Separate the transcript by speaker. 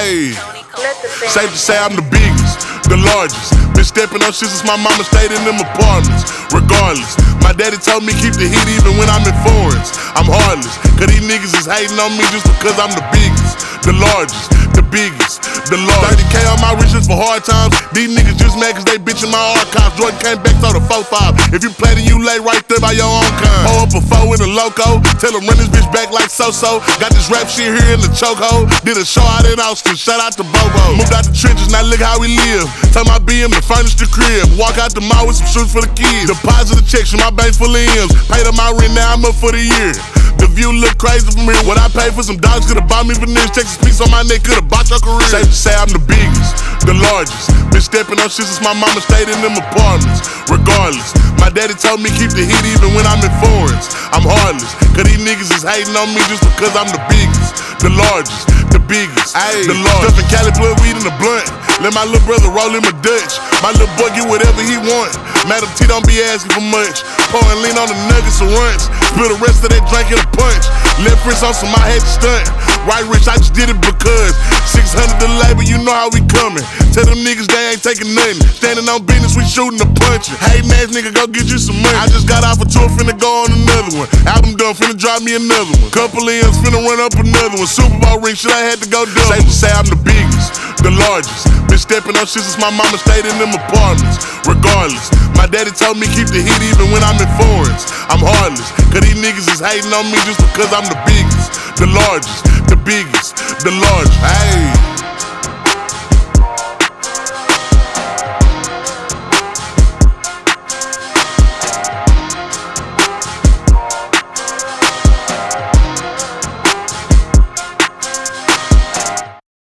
Speaker 1: Ayy, safe to say I'm the biggest, the largest. Been stepping on shit since my mama stayed in them apartments. Regardless, my daddy told me keep the heat even when I'm in foreigns. I'm heartless, cause these niggas is hating on me just because I'm the biggest, the largest, the biggest, the largest. 30K on my riches for hard times. These niggas just mad cause they bitchin' my archives. Jordan came back, told the 4-5. If you play, then you lay right there by your own kind. Pull up a 4 in a loco, tell him run this bitch back like so-so. Got this rap shit here in the chokehold. Did a show out in Austin, shout out to Bobo. Moved out the trenches, now look how we live. Tell my BM to furnish the crib. Walk out the mall with some shoes for the kids. Deposit the checks from my bank full of M's. Paid up my rent, now I'm up for the year. The view look crazy from here. What I paid for some dogs could've bought me veneers. Texas piece on my neck could've bought your career. Safe to say I'm the biggest, the largest. Been stepping on shit since my mama stayed in them apartments. Regardless, my daddy told me keep the heat even when I'm in foreigns. I'm heartless, cause these niggas is hating on me just because I'm the biggest, the largest, the biggest, the largest. Stuffing Cali blood weed in the blunt. Let my little brother roll him a Dutch. My little boy get whatever he want. Madam T don't be asking for much. Pouring lean on the nuggets and runts. Spill the rest of that drink in a punch. Left wrist on some, I had to stunt. Right rich, I just did it because 600 the labor, you know how we coming. Tell them niggas they ain't taking nothing. Standing on business, we shooting and punching. Hating ass nigga, go get you some money. I just got off a tour, finna go on another one. Album done, finna drop me another one. Couple M's, finna run up another one. Super Bowl ring, shit, I had to go double. Safe to say I'm the biggest, the largest. Been stepping on shit since my mama stayed in them apartments. Regardless, my daddy told me keep the heat even when I'm in foreigns. I'm heartless, cause these niggas is hating on me just because I'm the biggest, the largest, the biggest, the largest. Ayy.